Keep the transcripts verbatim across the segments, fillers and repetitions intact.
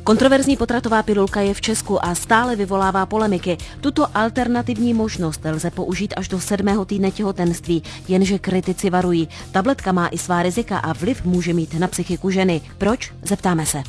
Kontroverzní potratová pilulka je v Česku a stále vyvolává polemiky. Tuto alternativní možnost lze použít až do sedmého týdne těhotenství, jenže kritici varují. Tabletka má i svá rizika a vliv může mít na psychiku ženy. Proč? Zeptáme se.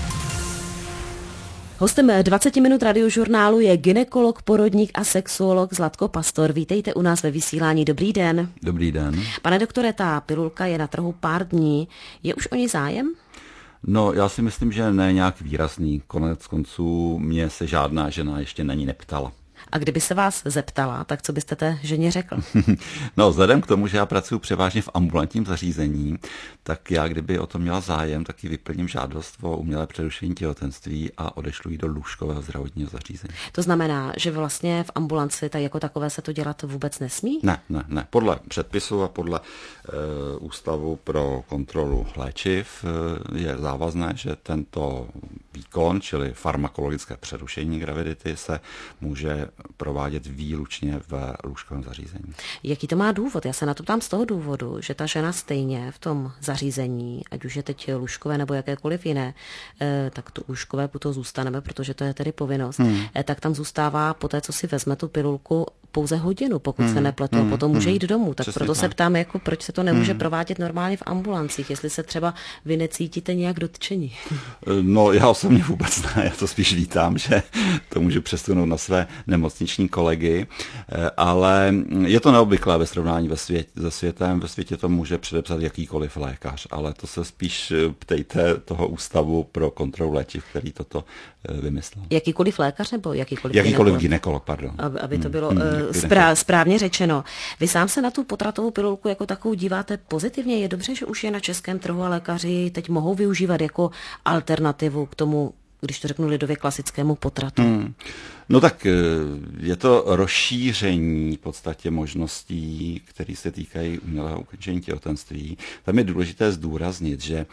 Hostem dvacet minut radiožurnálu je gynekolog, porodník a sexuolog Zlatko Pastor. Vítejte u nás ve vysílání. Dobrý den. Dobrý den. Pane doktore, ta pilulka je na trhu pár dní. Je už o ní zájem? No, já si myslím, že ne nějak výrazný. Konec konců mě se žádná žena ještě na ní neptala. A kdyby se vás zeptala, tak co byste té ženě řekl? No, vzhledem k tomu, že já pracuji převážně v ambulantním zařízení, tak já, kdyby o to měla zájem, tak ji vyplním žádost o umělé přerušení těhotenství a odešlu ji do lůžkového zdravotního zařízení. To znamená, že vlastně v ambulanci tak jako takové se to dělat vůbec nesmí? Ne, ne, ne. Podle předpisu a podle e, Ústavu pro kontrolu léčiv e, je závazné, že tento výkon, čili farmakologické přerušení gravidity, se může provádět výlučně v lůžkovém zařízení. Jaký to má důvod? Já se na to ptám z toho důvodu, že ta žena stejně v tom zařízení, ať už je teď lůžkové nebo jakékoliv jiné, tak to lůžkové puto zůstaneme, protože to je tedy povinnost, hmm. tak tam zůstává po té, co si vezme tu pilulku, pouze hodinu, pokud hmm. se nepletu, hmm. a potom hmm. může jít domů. Tak Přesně proto tak. se ptám, jako, proč se to nemůže hmm. provádět normálně v ambulancích, jestli se třeba vy necítíte nějak dotčení. No, já osobně vůbec ne, já to spíš vítám, že to můžu přesunout na své nemocniční kolegy, ale je to neobvyklé ve srovnání ve svět, se světem. Ve světě to může předepsat jakýkoliv lékař, ale to se spíš ptejte toho ústavu pro kontrolu léčiv, který toto vymyslel. Jakýkoliv lékař nebo jakýkoliv Jakýkoliv gynekolog, gynekolog pardon. Aby, aby to bylo hmm, hmm, správně, správně řečeno. Vy sám se na tu potratovou pilulku jako takovou díváte pozitivně? Je dobře, že už je na českém trhu a lékaři teď mohou využívat jako alternativu k tomu, když to řeknu lidově, klasickému potratu? Hmm. No tak je to rozšíření v podstatě možností, které se týkají umělého ukončení těhotenství. Tam je důležité zdůraznit, že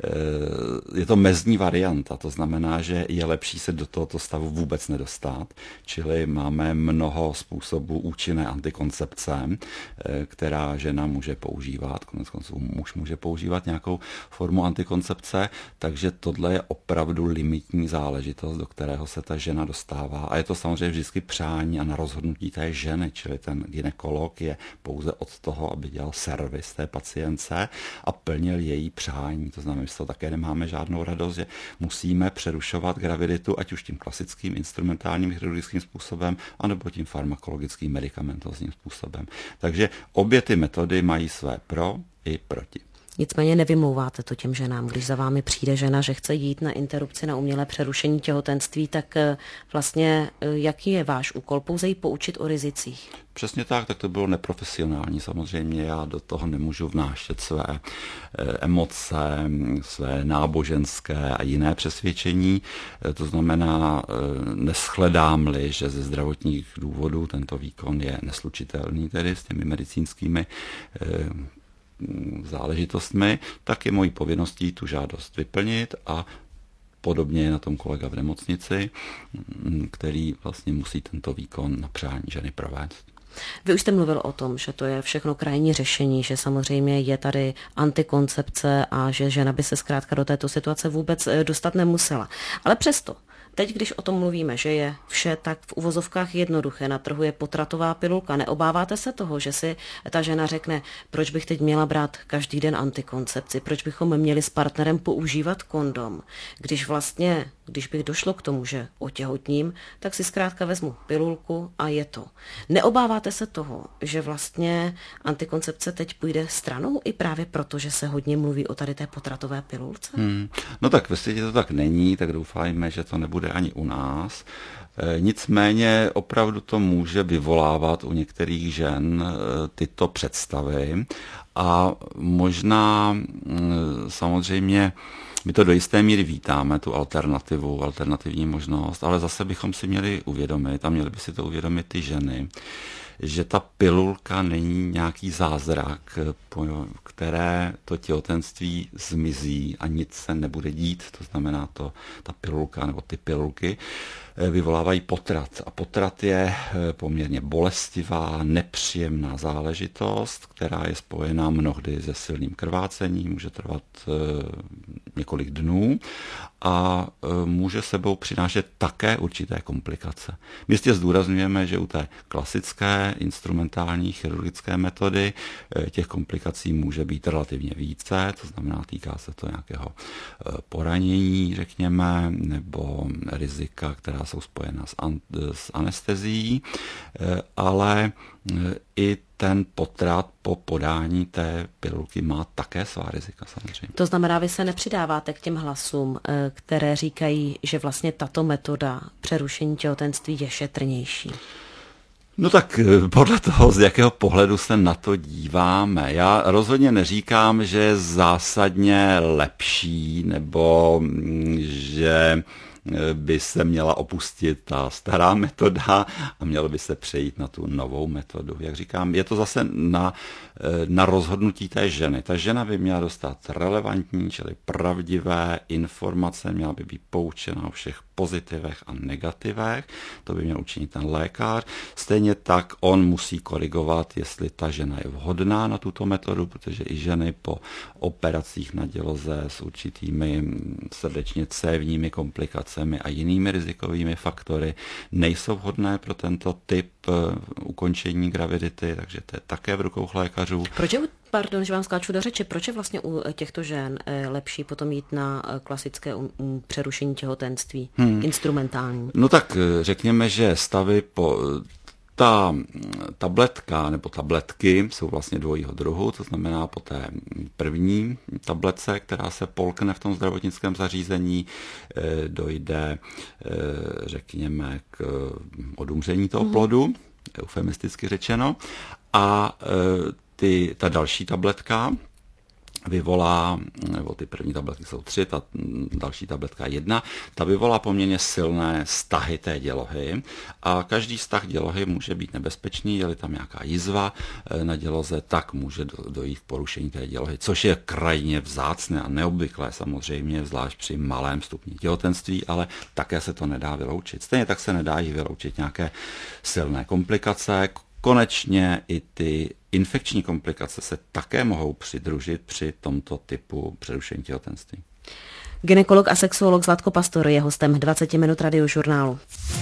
je to mezní varianta, to znamená, že je lepší se do tohoto stavu vůbec nedostat, čili máme mnoho způsobů účinné antikoncepce, která žena může používat, konec konců muž může používat nějakou formu antikoncepce, takže tohle je opravdu limitní záležitost, do kterého se ta žena dostává. A je to samozřejmě vždycky přání a na rozhodnutí té ženy, čili ten gynekolog je pouze od toho, aby dělal servis té pacientce a plnil její přání. To znamená, že z toho také nemáme žádnou radost, že musíme přerušovat graviditu, ať už tím klasickým instrumentálním chirurgickým způsobem, anebo tím farmakologickým medikamentozním způsobem. Takže obě ty metody mají své pro i proti. Nicméně nevymlouváte to těm ženám, když za vámi přijde žena, že chce jít na interrupci, na umělé přerušení těhotenství, tak vlastně jaký je váš úkol? Pouze jí poučit o rizicích? Přesně tak, tak to bylo neprofesionální. Samozřejmě já do toho nemůžu vnášet své emoce, své náboženské a jiné přesvědčení. To znamená, neschledám-li, že ze zdravotních důvodů tento výkon je neslučitelný tedy s těmi medicínskými záležitostmi, tak je mojí povinností tu žádost vyplnit a podobně je na tom kolega v nemocnici, který vlastně musí tento výkon na přání ženy provést. Vy už jste mluvil o tom, že to je všechno krajní řešení, že samozřejmě je tady antikoncepce a že žena by se zkrátka do této situace vůbec dostat nemusela. Ale přesto, teď, když o tom mluvíme, že je vše tak v uvozovkách jednoduché, na trhu je potratová pilulka, neobáváte se toho, že si ta žena řekne, proč bych teď měla brát každý den antikoncepci, proč bychom měli s partnerem používat kondom, když vlastně, když bych došlo k tomu, že otěhotním, tak si zkrátka vezmu pilulku a je to. Neobáváte se toho, že vlastně antikoncepce teď půjde stranou i právě proto, že se hodně mluví o tady té potratové pilulce? Hmm. No tak ve světě to tak není, tak doufajme, že to nebude ani u nás. Nicméně opravdu to může vyvolávat u některých žen tyto představy a možná samozřejmě my to do jisté míry vítáme, tu alternativu, alternativní možnost, ale zase bychom si měli uvědomit a měli by si to uvědomit ty ženy, že ta pilulka není nějaký zázrak, po které to těhotenství zmizí a nic se nebude dít. To znamená, to, ta pilulka nebo ty pilulky vyvolávají potrat. A potrat je poměrně bolestivá, nepříjemná záležitost, která je spojená mnohdy se silným krvácením, může trvat několik dnů a může sebou přinášet také určité komplikace. My si zdůrazňujeme, že u té klasické instrumentální chirurgické metody těch komplikací může být relativně více, to znamená, týká se to nějakého poranění, řekněme, nebo rizika, která jsou spojena s, an- s anestezií, ale i ten potrat po podání té pilulky má také svá rizika samozřejmě. To znamená, vy se nepřidáváte k těm hlasům, které říkají, že vlastně tato metoda přerušení těhotenství je šetrnější. No tak podle toho, z jakého pohledu se na to díváme. Já rozhodně neříkám, že je zásadně lepší, nebo že by se měla opustit ta stará metoda a mělo by se přejít na tu novou metodu. Jak říkám, je to zase na, na rozhodnutí té ženy. Ta žena by měla dostat relevantní, čili pravdivé informace, měla by být poučena o všech pozitivech a negativech, to by měl učinit ten lékař. Stejně tak on musí korigovat, jestli ta žena je vhodná na tuto metodu, protože i ženy po operacích na děloze s určitými srdečně cévními komplikacemi a jinými rizikovými faktory nejsou vhodné pro tento typ ukončení gravidity, takže to je také v rukou lékařů. Proč je, pardon, že vám skáču do řeči, proč je vlastně u těchto žen lepší potom jít na klasické přerušení těhotenství, hmm. instrumentální? No tak řekněme, že stavy po... Ta tabletka nebo tabletky jsou vlastně dvojího druhu, to znamená po té první tabletce, která se polkne v tom zdravotnickém zařízení, dojde, řekněme, k odumření toho plodu, eufemisticky řečeno, a ty, ta další tabletka vyvolá, nebo ty první tabletky jsou tři, ta další tabletka jedna, ta vyvolá poměrně silné stahy té dělohy a každý stah dělohy může být nebezpečný, je-li tam nějaká jizva na děloze, tak může dojít k porušení té dělohy, což je krajně vzácné a neobvyklé samozřejmě, zvlášť při malém stupni těhotenství, ale také se to nedá vyloučit. Stejně tak se nedá i vyloučit nějaké silné komplikace. Konečně i ty infekční komplikace se také mohou přidružit při tomto typu přerušení těhotenství. Gynekolog a sexuolog Zlatko Pastor je hostem dvacet minut Radiožurnálu.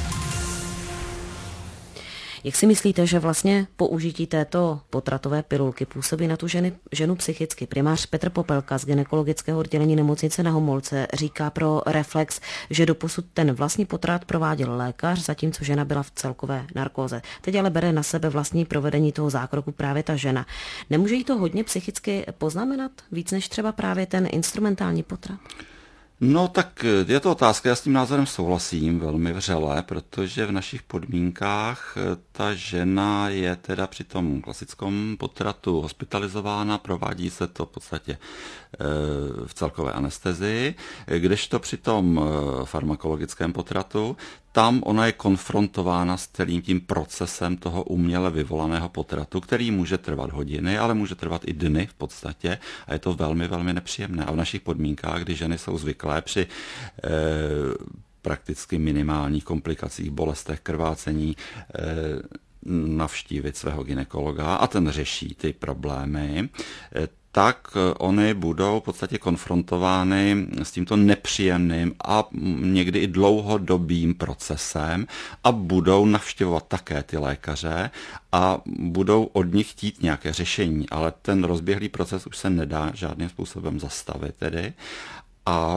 Jak si myslíte, že vlastně použití této potratové pilulky působí na tu ženy, ženu psychicky? Primář Petr Popelka z gynekologického oddělení nemocnice Na Homolce říká pro Reflex, že doposud ten vlastní potrat prováděl lékař, zatímco žena byla v celkové narkóze. Teď ale bere na sebe vlastní provedení toho zákroku právě ta žena. Nemůže jí to hodně psychicky poznamenat? Víc než třeba právě ten instrumentální potrat? No tak je to otázka, já s tím názorem souhlasím velmi vřele, protože v našich podmínkách ta žena je teda při tom klasickom potratu hospitalizována, provádí se to v podstatě v celkové anestezii, kdežto při tom farmakologickém potratu, tam ona je konfrontována s celým tím procesem toho uměle vyvolaného potratu, který může trvat hodiny, ale může trvat i dny v podstatě a je to velmi, velmi nepříjemné. A v našich podmínkách, kdy ženy jsou zvyklé při eh, prakticky minimálních komplikacích, bolestech, krvácení, eh, navštívit svého gynekologa a ten řeší ty problémy, eh, tak oni budou v podstatě konfrontovány s tímto nepříjemným a někdy i dlouhodobým procesem a budou navštěvovat také ty lékaře a budou od nich chtít nějaké řešení, ale ten rozběhlý proces už se nedá žádným způsobem zastavit tedy a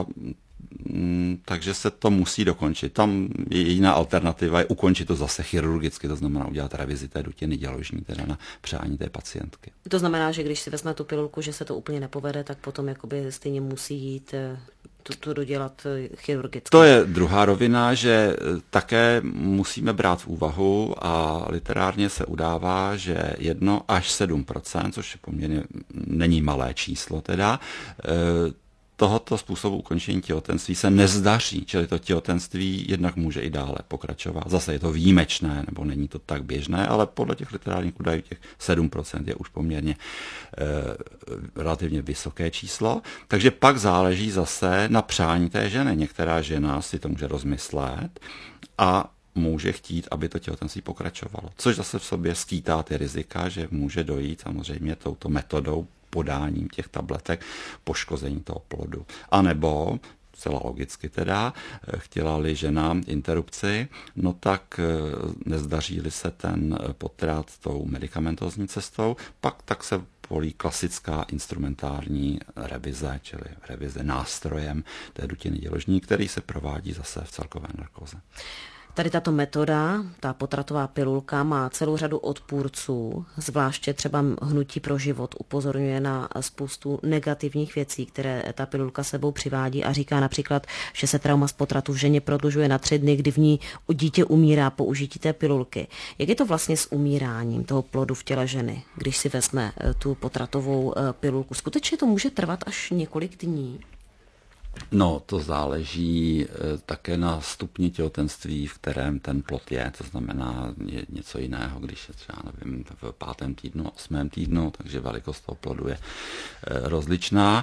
takže se to musí dokončit. Tam je jediná alternativa je ukončit to zase chirurgicky, to znamená udělat revizi té dutiny děložní, teda na přání té pacientky. To znamená, že když si vezme tu pilulku, že se to úplně nepovede, tak potom jakoby stejně musí jít to, to dodělat chirurgicky. To je druhá rovina, že také musíme brát v úvahu a literárně se udává, že jedno až sedm procent, což je poměrně není malé číslo teda, tohoto způsobu ukončení těhotenství se nezdaří, čili to těhotenství jednak může i dále pokračovat. Zase je to výjimečné, nebo není to tak běžné, ale podle těch literárních údajů těch sedm procent je už poměrně eh, relativně vysoké číslo. Takže pak záleží zase na přání té ženy. Některá žena si to může rozmyslet a může chtít, aby to těhotenství pokračovalo. Což zase v sobě skýtá ty rizika, že může dojít samozřejmě touto metodou podáním těch tabletek poškození toho plodu. A nebo zcela logicky teda, chtěla-li žena interrupci, no tak nezdaří-li se ten potrat tou medikamentozní cestou, pak tak se volí klasická instrumentální revize, čili revize nástrojem té dutiny děložní, který se provádí zase v celkové narkóze. Tady tato metoda, ta potratová pilulka, má celou řadu odpůrců, zvláště třeba Hnutí pro život upozorňuje na spoustu negativních věcí, které ta pilulka sebou přivádí a říká například, že se trauma z potratu v ženě prodlužuje na tři dny, kdy v ní dítě umírá po užití té pilulky. Jak je to vlastně s umíráním toho plodu v těle ženy, když si vezme tu potratovou pilulku? Skutečně to může trvat až několik dní? No, to záleží také na stupni těhotenství, v kterém ten plod je, to znamená je něco jiného, když je třeba, nevím, v pátém týdnu, osmém týdnu, takže velikost toho plodu je rozličná.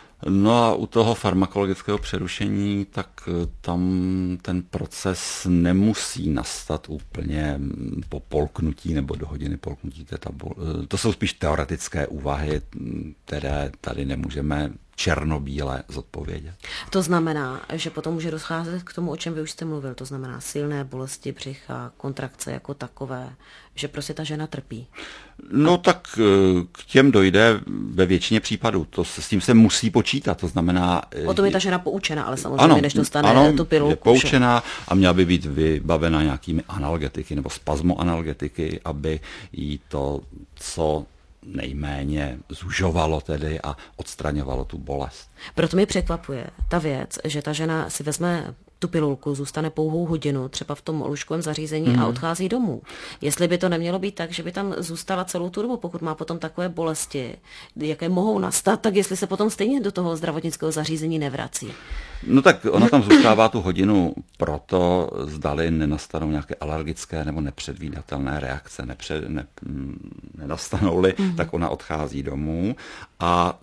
No a u toho farmakologického přerušení, tak tam ten proces nemusí nastat úplně po polknutí nebo do hodiny polknutí. To jsou spíš teoretické úvahy, které tady nemůžeme černobíle zodpovědět. To znamená, že potom může docházet k tomu, o čem vy už jste mluvil, to znamená silné bolesti břicha, kontrakce jako takové, že prostě ta žena trpí. No A... tak k těm dojde ve většině případů, to s tím se musí počítat, to znamená... O tom je ta žena poučena, ale samozřejmě, ano, než dostane ano, tu pilulku. Je poučená a měla by být vybavena nějakými analgetiky nebo spazmoanalgetiky, aby jí to, co nejméně zužovalo tedy a odstraňovalo tu bolest. Proto mi překvapuje ta věc, že ta žena si vezme tu pilulku, zůstane pouhou hodinu třeba v tom lůžkovém zařízení mm. a odchází domů. Jestli by to nemělo být tak, že by tam zůstala celou tu dobu, pokud má potom takové bolesti, jaké mohou nastat, tak jestli se potom stejně do toho zdravotnického zařízení nevrací. No tak ona tam zůstává tu hodinu proto, zdali nenastanou nějaké alergické nebo nepředvídatelné reakce. Nepřed, ne, nenastanou-li, mm. tak ona odchází domů a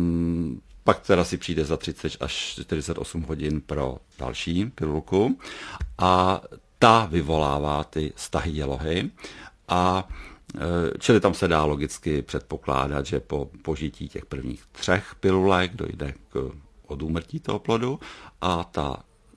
mm, pak teda si přijde za třicet až čtyřicet osm hodin pro další pilulku a ta vyvolává ty stahy dělohy a čili tam se dá logicky předpokládat, že po požití těch prvních třech pilulek dojde k odúmrtí toho plodu a ta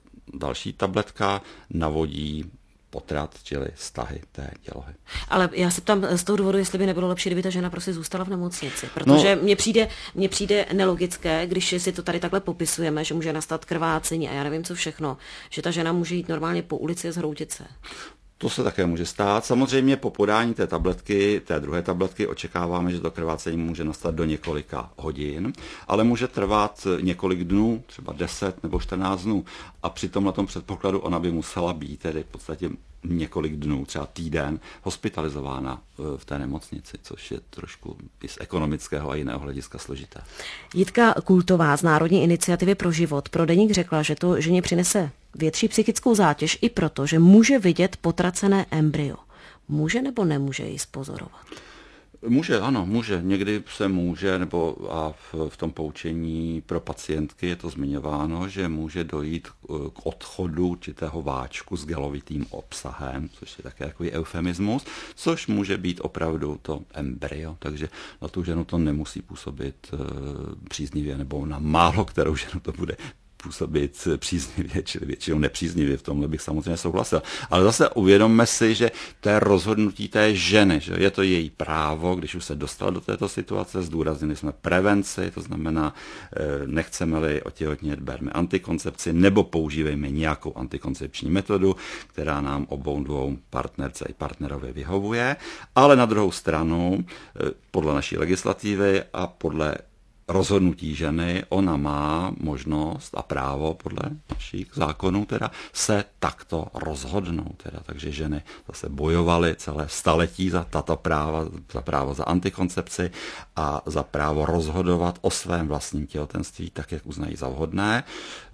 další tabletka navodí potrat, čili stahy té dělohy. Ale já se ptám z toho důvodu, jestli by nebylo lepší, kdyby ta žena prostě zůstala v nemocnici, protože no, mně přijde, mně přijde nelogické, když si to tady takhle popisujeme, že může nastat krvácení a já nevím co všechno, že ta žena může jít normálně po ulici a zhroutit se. To se také může stát. Samozřejmě po podání té tabletky, té druhé tabletky, očekáváme, že to krvácení může nastat do několika hodin, ale může trvat několik dnů, třeba deset nebo čtrnáct dnů. A při tom na tom předpokladu ona by musela být tedy v podstatě několik dnů, třeba týden, hospitalizována v té nemocnici, což je trošku i z ekonomického a jiného hlediska složité. Jitka Kultová z Národní iniciativy pro život pro Deník řekla, že to ženě přinese větší psychickou zátěž i proto, že může vidět potracené embryo. Může nebo nemůže ji zpozorovat? Může, ano, může. Někdy se může, nebo a v, v tom poučení pro pacientky je to zmiňováno, že může dojít k odchodu určitého váčku s gelovitým obsahem, což je také takový eufemismus, což může být opravdu to embryo. Takže na tu ženu to nemusí působit e, příznivě, nebo na málo kterou ženu to bude působit příznivě, čili většinou nepříznivě, v tomhle bych samozřejmě souhlasil. Ale zase uvědomme si, že to je rozhodnutí té ženy, že je to její právo, když už se dostala do této situace, zdůraznili jsme prevenci, to znamená, nechceme-li otěhotnět, berme antikoncepci, nebo používejme nějakou antikoncepční metodu, která nám obou dvou partnerce i partnerovi vyhovuje, ale na druhou stranu, podle naší legislativy a podle rozhodnutí ženy, ona má možnost a právo podle našich zákonů teda se takto rozhodnout. Teda. Takže ženy zase bojovaly celé staletí za tato práva, za právo za antikoncepci a za právo rozhodovat o svém vlastním těhotenství tak, jak uznají za vhodné,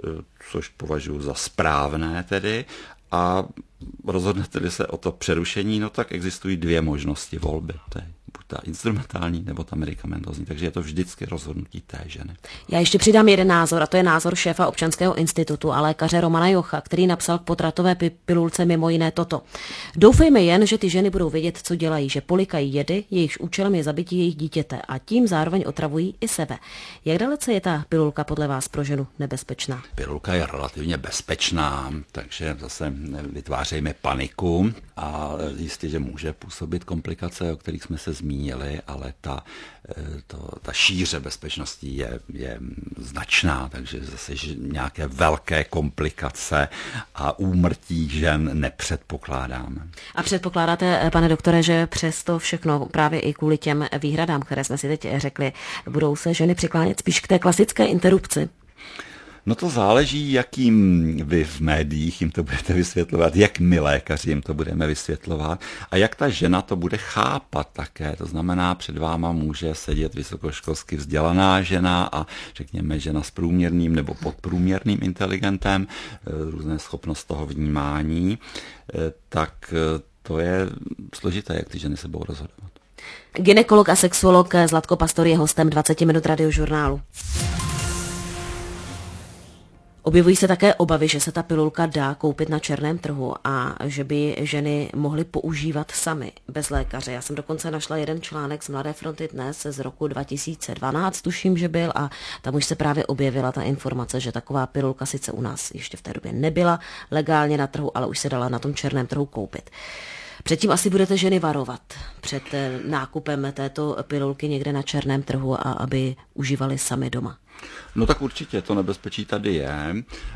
což považuji za správné tedy. A rozhodnete-li se o to přerušení, no tak existují dvě možnosti volby. buď ta instrumentální, nebo ta medikamentozní, takže je to vždycky rozhodnutí té ženy. Já ještě přidám jeden názor, a to je názor šéfa Občanského institutu a lékaře Romana Jocha, který napsal k potratové pilulce mimo jiné toto. Doufejme jen, že ty ženy budou vědět, co dělají, že polikají jedy, jejichž účelem je zabití jejich dítěte a tím zároveň otravují i sebe. Jak dalece je ta pilulka podle vás pro ženu nebezpečná? Pilulka je relativně bezpečná, takže zase vytvářejme paniku a jistě, že může působit komplikace, o kterých jsme se zmínili, ale ta, to, ta šíře bezpečnosti je, je značná, takže zase že nějaké velké komplikace a úmrtí žen nepředpokládáme. A předpokládáte, pane doktore, že přes to všechno právě i kvůli těm výhradám, které jsme si teď řekli, budou se ženy přiklánět spíš k té klasické interrupci? No to záleží, jakým vy v médiích jim to budete vysvětlovat, jak my lékaři jim to budeme vysvětlovat a jak ta žena to bude chápat také. To znamená, před váma může sedět vysokoškolsky vzdělaná žena a řekněme žena s průměrným nebo podprůměrným inteligentem, různé schopnost toho vnímání, tak to je složité, jak ty ženy se budou rozhodovat. Gynekolog a sexuolog Zlatko Pastor je hostem dvacet minut Radiožurnálu. Objevují se také obavy, že se ta pilulka dá koupit na černém trhu a že by ženy mohly používat samy, bez lékaře. Já jsem dokonce našla jeden článek z Mladé fronty dnes z roku dva tisíce dvanáct, tuším, že byl, a tam už se právě objevila ta informace, že taková pilulka sice u nás ještě v té době nebyla legálně na trhu, ale už se dala na tom černém trhu koupit. Předtím asi budete ženy varovat před nákupem této pilulky někde na černém trhu a aby užívali sami doma. No tak určitě, to nebezpečí tady je.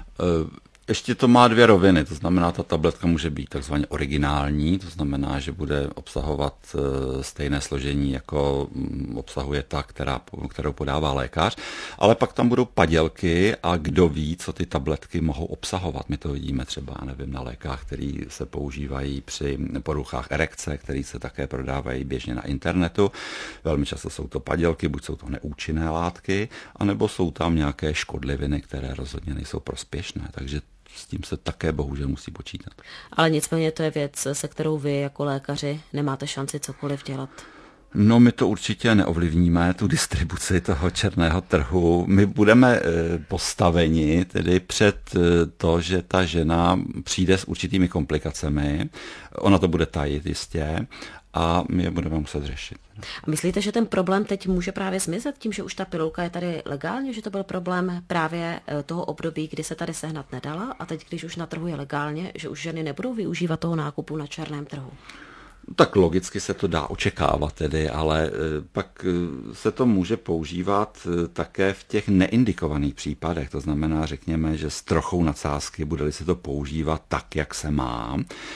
Ještě to má dvě roviny, to znamená, ta tabletka může být takzvaně originální, to znamená, že bude obsahovat stejné složení, jako obsahuje ta, která, kterou podává lékař, ale pak tam budou padělky a kdo ví, co ty tabletky mohou obsahovat. My to vidíme třeba, nevím, na lékách, které se používají při poruchách erekce, které se také prodávají běžně na internetu. Velmi často jsou to padělky, buď jsou to neúčinné látky, anebo jsou tam nějaké škodliviny, které rozhodně nejsou prospěšné, takže s tím se také bohužel musí počítat. Ale nicméně to je věc, se kterou vy jako lékaři nemáte šanci cokoliv dělat. No my to určitě neovlivníme, tu distribuci toho černého trhu. My budeme postaveni tedy před to, že ta žena přijde s určitými komplikacemi. Ona to bude tajit jistě a my je budeme muset řešit. A myslíte, že ten problém teď může právě zmizet tím, že už ta pilulka je tady legálně, že to byl problém právě toho období, kdy se tady sehnat nedala a teď, když už na trhu je legálně, že už ženy nebudou využívat toho nákupu na černém trhu? Tak logicky se to dá očekávat tedy, ale pak se to může používat také v těch neindikovaných případech. To znamená, řekněme, že s trochou nadsázky bude-li se to používat tak, jak se má,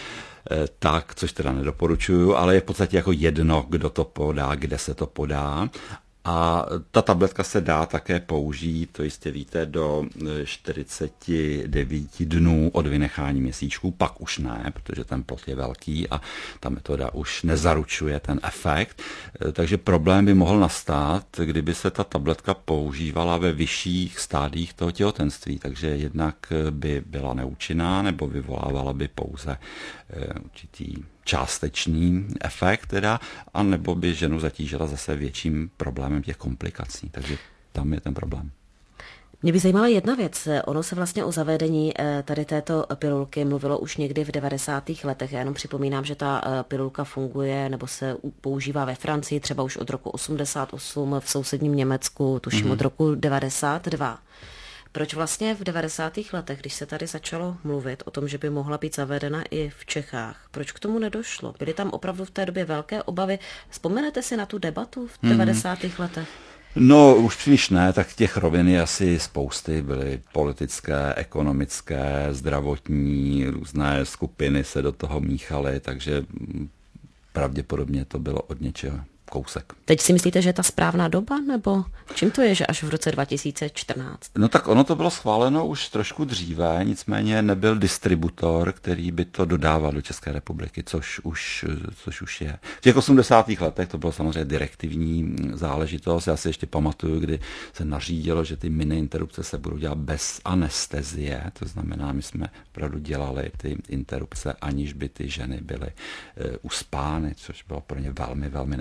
tak, což teda nedoporučuju, ale je v podstatě jako jedno, kdo to podá, kde se to podá. A ta tabletka se dá také použít, to jistě víte, do čtyřicet devět dnů od vynechání měsíčků, pak už ne, protože ten plod je velký a ta metoda už nezaručuje ten efekt. Takže problém by mohl nastat, kdyby se ta tabletka používala ve vyšších stádiích toho těhotenství, takže jednak by byla neúčinná nebo vyvolávala by pouze určitý částečný efekt teda, anebo by ženu zatížila zase větším problémem těch komplikací. Takže tam je ten problém. Mě by zajímala jedna věc. Ono se vlastně o zavedení tady této pilulky mluvilo už někdy v devadesátých letech. Já jenom připomínám, že ta pilulka funguje nebo se používá ve Francii třeba už od roku osmdesát osm, v sousedním Německu tuším mm-hmm. od roku devadesát dva. Proč vlastně v devadesátých letech, když se tady začalo mluvit o tom, že by mohla být zavedena i v Čechách, proč k tomu nedošlo? Byly tam opravdu v té době velké obavy. Vzpomenete si na tu debatu v devadesátých letech? No, už příliš ne, tak těch rovin je asi spousty. Byly politické, ekonomické, zdravotní, různé skupiny se do toho míchaly, takže pravděpodobně to bylo od něčeho kousek. Teď si myslíte, že je ta správná doba, nebo čím to je, že až v roce dva tisíce čtrnáct? No tak ono to bylo schváleno už trošku dříve, nicméně nebyl distributor, který by to dodával do České republiky, což už, což už je. V těch osmdesátých letech to bylo samozřejmě direktivní záležitost. Já si ještě pamatuju, kdy se nařídilo, že ty mini interrupce se budou dělat bez anestezie, to znamená, my jsme opravdu dělali ty interrupce, aniž by ty ženy byly uh, uspány, což bylo pro ně velmi, velmi nepříjemné.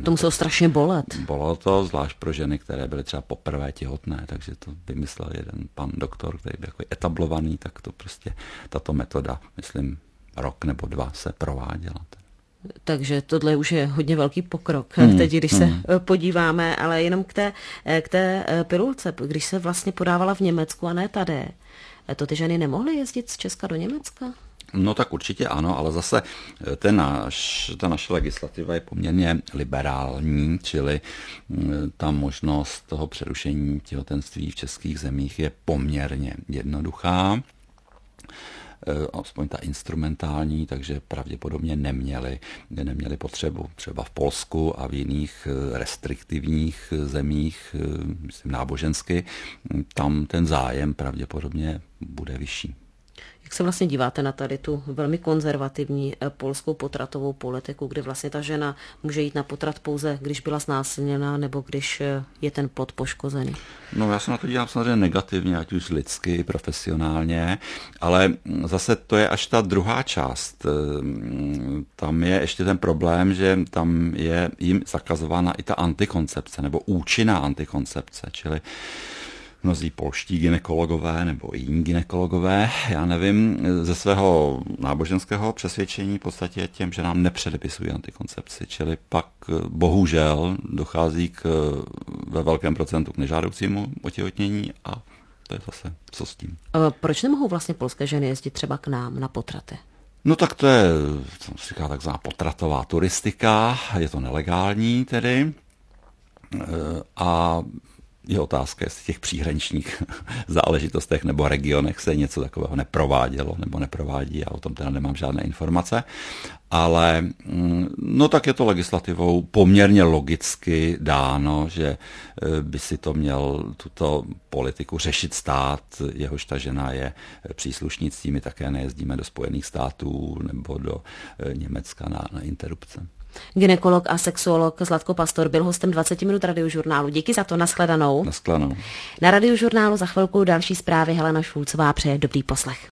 To muselo strašně bolet. Bylo to, zvlášť pro ženy, které byly třeba poprvé těhotné, takže to vymyslel jeden pan doktor, který byl takový etablovaný, tak to prostě tato metoda, myslím, rok nebo dva se prováděla. Takže tohle už je hodně velký pokrok, hmm, teď, když hmm. se podíváme, ale jenom k té, k té pilulce, když se vlastně podávala v Německu a ne tady, to ty ženy nemohly jezdit z Česka do Německa? No tak určitě ano, ale zase ten naš, ta naše legislativa je poměrně liberální, čili ta možnost toho přerušení těhotenství v českých zemích je poměrně jednoduchá. Aspoň ta instrumentální, takže pravděpodobně neměli, neměli potřebu. Třeba v Polsku a v jiných restriktivních zemích, myslím nábožensky, tam ten zájem pravděpodobně bude vyšší. Jak se vlastně díváte na tady tu velmi konzervativní polskou potratovou politiku, kdy vlastně ta žena může jít na potrat pouze, když byla znásilněná nebo když je ten plod poškozený? No já se na to dívám samozřejmě negativně, ať už lidsky, profesionálně, ale zase to je až ta druhá část. Tam je ještě ten problém, že tam je jim zakazována i ta antikoncepce nebo účinná antikoncepce, čili mnozí polští gynekologové nebo jiní gynekologové, já nevím, ze svého náboženského přesvědčení v podstatě těm, že nám nepředepisují antikoncepci, čili pak bohužel dochází k, ve velkém procentu k nežádoucímu otěhotnění a to je zase, co s tím. A proč nemohou vlastně polské ženy jezdit třeba k nám na potraty? No tak to je, co se říká, takzvaná potratová turistika, je to nelegální tedy a je otázka, jestli v těch příhraničních záležitostech nebo regionech se něco takového neprovádělo nebo neprovádí, já o tom teda nemám žádné informace, ale no tak je to legislativou poměrně logicky dáno, že by si to měl tuto politiku řešit stát, jehož ta žena je příslušnicí, my také nejezdíme do Spojených států nebo do Německa na, na interrupce. Gynekolog a sexuolog Zlatko Pastor byl hostem dvacet minut Radiožurnálu. Díky za to, nashledanou. Nashledanou. Na Radiožurnálu za chvilku další zprávy. Helena Šulcová přeje dobrý poslech.